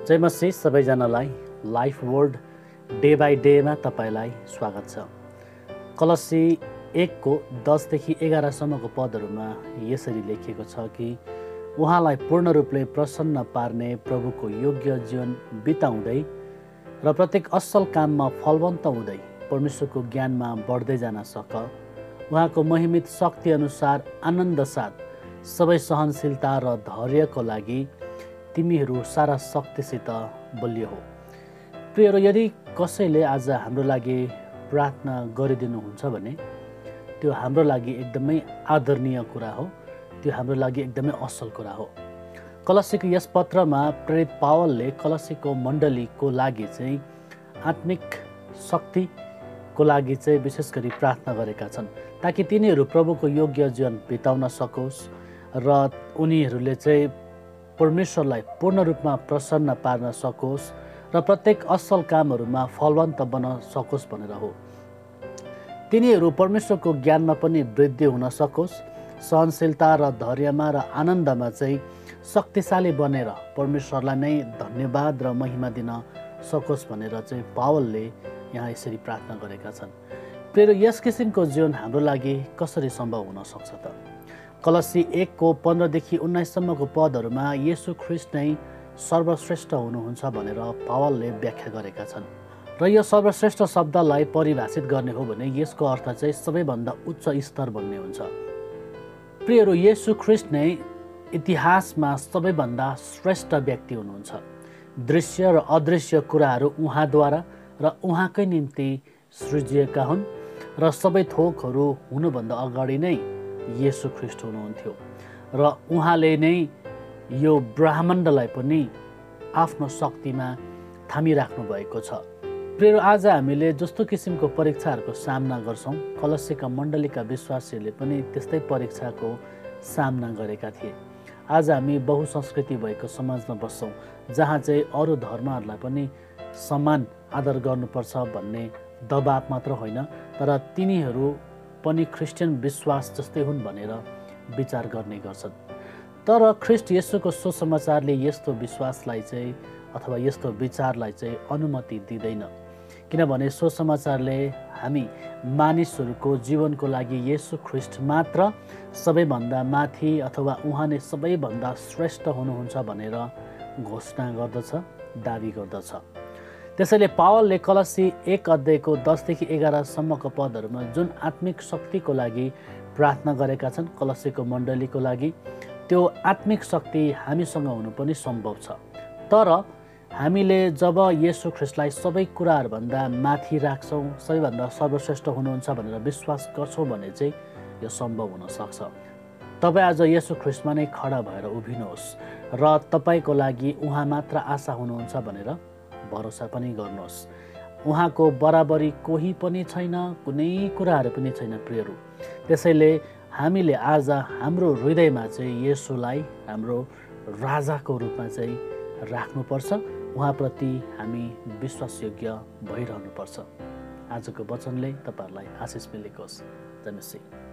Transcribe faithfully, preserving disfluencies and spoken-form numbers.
जय मसीह सबैजनालाई life word day by डेमा तपाईँलाई स्वागत छ। कलसी एकको दसदेखि एघारसम्मको पदहरूमा यसरी लेखिएको छ कि उहाँलाई पूर्ण रूपले प्रसन्न पार्ने प्रभुको योग्य जीवन बिताउँदै र प्रत्येक असल काममा फलवन्त हुँदै परमेश्वरको ज्ञानमा बढ्दै जान सक, उहाँको महिमित शक्ति अनुसार आनन्द साथ सबै सहनशीलता र धैर्यको लागि तिमीहरू सारा शक्तिसित बलियो हो। प्रियहरू, यदि कसैले आज हाम्रो लागि प्रार्थना गरिदिनुहुन्छ भने त्यो हाम्रो लागि एकदमै आदरणीय कुरा हो, त्यो हाम्रो लागि एकदमै असल कुरा हो। कलसीको यस पत्रमा प्रेरित पावलले कलसीको मण्डलीको लागि चाहिँ आत्मिक शक्तिको लागि चाहिँ विशेष गरी प्रार्थना गरेका छन्, ताकि तिनीहरू प्रभुको योग्य जीवन बिताउन सकोस् र उनीहरूले चाहिँ परमेश्वरलाई पूर्ण रूपमा प्रसन्न पार्न सकोस् र प्रत्येक असल कामहरूमा फलवन्त बन्न सकोस् भनेर हो। तिनीहरू परमेश्वरको ज्ञानमा पनि वृद्धि हुन सकोस्, सहनशीलता र धैर्यमा र आनन्दमा चाहिँ शक्तिशाली बनेर परमेश्वरलाई नै धन्यवाद र महिमा दिन सकोस् भनेर चाहिँ पावलले यहाँ यसरी प्रार्थना गरेका छन्। प्रिय, यस किसिमको जीवन हाम्रो लागि कसरी सम्भव हुन सक्छ त? कलसी एकको पन्ध्रदेखि उन्नाइससम्मको पदहरूमा येशू ख्रिस्ट नै सर्वश्रेष्ठ हुनुहुन्छ भनेर पावलले व्याख्या गरेका छन् र यो सर्वश्रेष्ठ शब्दलाई परिभाषित गर्ने हो भने यसको अर्थ चाहिँ सबैभन्दा उच्च स्तर भन्ने हुन्छ। प्रियहरू, येशू ख्रिस्ट नै इतिहासमा सबैभन्दा श्रेष्ठ व्यक्ति हुनुहुन्छ। दृश्य र अदृश्य कुराहरू उहाँद्वारा र उहाँकै निम्ति सृजिएका हुन् र सबै थोकहरू हुनुभन्दा अगाडि नै येशू ख्रिस्ट हुनुहुन्थ्यो र उहाँले नै यो ब्रह्माण्डलाई पनि आफ्नो शक्तिमा थामिराख्नु भएको छ। प्रिय, आज हामीले जस्तो किसिमको परीक्षाहरूको सामना गर्छौँ, कलसीका मण्डलीका विश्वासीहरूले पनि त्यस्तै परीक्षाको सामना गरेका थिए। आज हामी बहुसंस्कृति भएको समाजमा बस्छौँ, जहाँ चाहिँ अरू धर्महरूलाई पनि समान आदर गर्नुपर्छ भन्ने दबाब मात्र होइन, तर तिनीहरू पनि क्रिस्चियन विश्वास जस्तै हुन् भनेर विचार गर्ने गर्छन्। तर ख्रिस्ट येशूको सुसमाचारले यस्तो विश्वासलाई चाहिँ अथवा यस्तो विचारलाई चाहिँ अनुमति दिँदैन, किनभने सुसमाचारले हामी मानिसहरूको जीवनको लागि येशू ख्रिस्ट मात्र सबैभन्दा माथि अथवा उहाँ नै सबैभन्दा श्रेष्ठ हुनुहुन्छ भनेर घोषणा गर्दछ, दाबी गर्दछ। त्यसैले पावलले कलसी एक अध्यायको दसदेखि एघारसम्मको पदहरूमा जुन आत्मिक शक्तिको लागि प्रार्थना गरेका छन् कलसीको मण्डलीको लागि, त्यो आत्मिक शक्ति हामीसँग हुनु पनि सम्भव छ। तर हामीले जब येशू ख्रिस्टलाई सबै कुराहरूभन्दा माथि राख्छौँ, सबैभन्दा सर्वश्रेष्ठ हुनुहुन्छ भनेर विश्वास गर्छौँ भने चाहिँ यो सम्भव हुनसक्छ। तपाईँ आज येशू ख्रिस्टमा नै खडा भएर उभिनुहोस् र तपाईँको लागि उहाँ मात्र आशा हुनुहुन्छ भनेर भरोसा पनि गर्नुहोस्। उहाँको बराबरी कोही पनि छैन, कुनै कुराहरू पनि छैन प्रियहरू। त्यसैले हामीले आज हाम्रो हृदयमा चाहिँ येशूलाई हाम्रो राजाको रूपमा चाहिँ राख्नुपर्छ, उहाँप्रति हामी विश्वासयोग्य भइरहनुपर्छ। आजको वचनले तपाईँहरूलाई आशिष मिलेको होस्। जय मसीह।